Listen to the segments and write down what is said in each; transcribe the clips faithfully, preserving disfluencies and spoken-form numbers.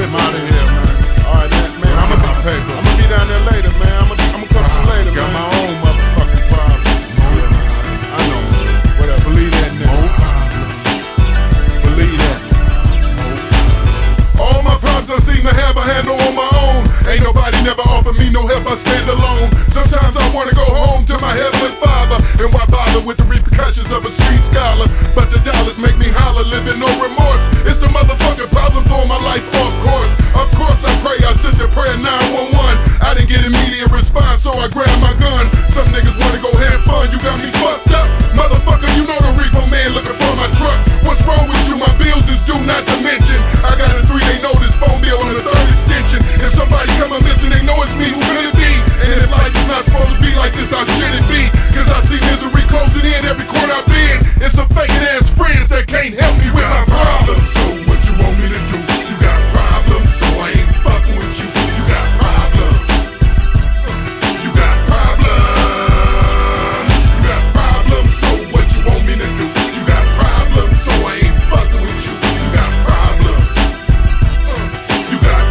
I'm out of here, man. Alright, man, man I'm gonna be paper. I'm gonna be down there later, man. I'm gonna, I'm gonna come through later, man. Got my own motherfucking problems. Yeah, I know. Whatever, believe that, nigga. Believe that. All my problems I seem to have a handle on my own. Ain't nobody never offered me no help, I stand alone. Sometimes I wanna go home to my heavenly father. And why bother with the repercussions of a street scholar? But the dollars make me holler, living no remorse. It's the motherfucking problem, throwing my life off course. Of course I pray, I sent the prayer nine one one. I didn't get immediate response, so I grabbed my gun. Some niggas wanna go have fun, you got me fucked up. Motherfucker, you know the repo man looking for my truck. What's wrong with you? My bills is due, not to mention I got a three-day notice phone bill on the third extension. If somebody come up missing, they know it's me who will it be. And if life is not supposed to be like this, how should it be? Cause I see misery closing in every corner I've been. It's some faking ass friends that can't help me with my problems. So what you want me to do? You got problems, so I ain't fucking with you. You got problems. You got problems. You got problems, so what you want me to do? You got problems, so I ain't fucking with you. You got problems. You got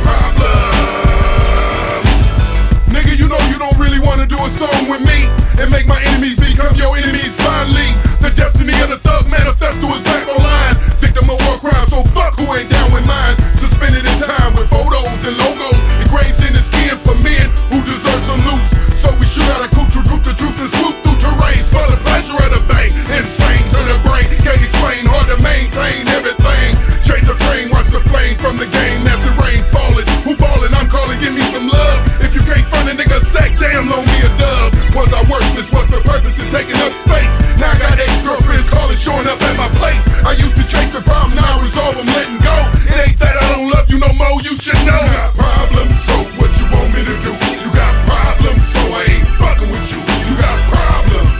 problems. Nigga, you know you don't really wanna do a song with me and make my enemies become your enemies finally. The destiny of the thug manifesto is back online. Victim of war crime, so fuck who ain't down with mine. Suspended in time with photos and logos engraved in the skin for men who deserve some loops. So we shoot out our coops, recruit the troops and swoop through terrains for the pleasure of the bang. Insane to the brain, can't explain, hard to maintain everything. Change the frame, watch the flame from the game. That's the rain falling. Who ballin'? I'm calling, give me some love. If you can't front a nigga sack, damn, loan me a dub. Was I worthless? What's the purpose of taking up space? Now I got ex-girlfriends calling, showing up at my place. I used to chase the problem, now I resolve them, letting go. It ain't that I don't love you no more, you should know. You got problems, so what you want me to do? You got problems, so I ain't fucking with you. You got problems.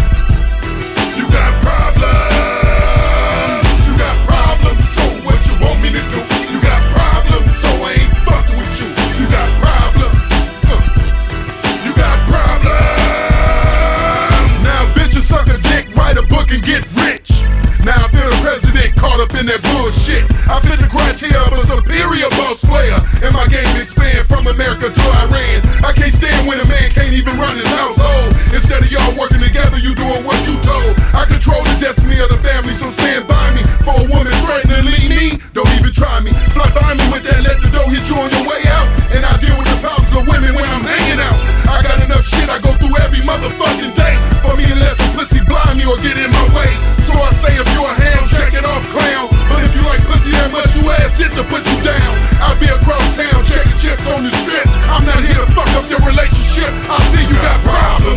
You got problems. You got problems, so what you want me to do? You got problems, so I ain't fucking with you. You got problems. Uh. You got problems. Now bitches suck a dick, write a book and get rich. Now I feel the president caught up in that bullshit. I fit the criteria of a superior boss player, and my game expand from America to Iran. I can't stand when a man can't even run his household. Instead of y'all working together, you doing what you told. I control the destiny of the family, so stand by me. For a woman threatening to leave me, don't even try me. Fly by me with that, let the dough hit you on your way out. And I deal with the problems of women when I'm hanging out. I got enough shit I go through every motherfucking day for me to let some pussy blind me or get in my way. So I say if you're a ham, check it off, clown. But if you like pussy that much, you ask it to put you down. I'll be across town, checking chips on the strip. I'm not here to fuck up your relationship. I see you got problems.